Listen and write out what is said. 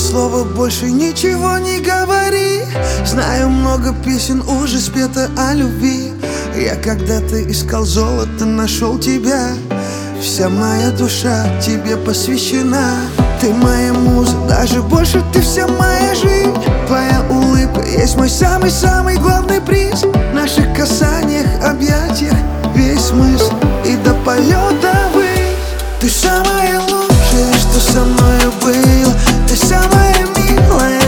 слова, больше ничего не говори. Знаю, много песен уже спето о любви. Я когда-то искал золото, нашел тебя. Вся моя душа тебе посвящена. Ты моя муза, даже больше ты вся моя жизнь. Твоя улыбка есть мой самый-самый главный приз. В наших касаниях, объятиях весь смысл и до полета ввысь. Ты самое лучшее, что со мною было. Ты самая милая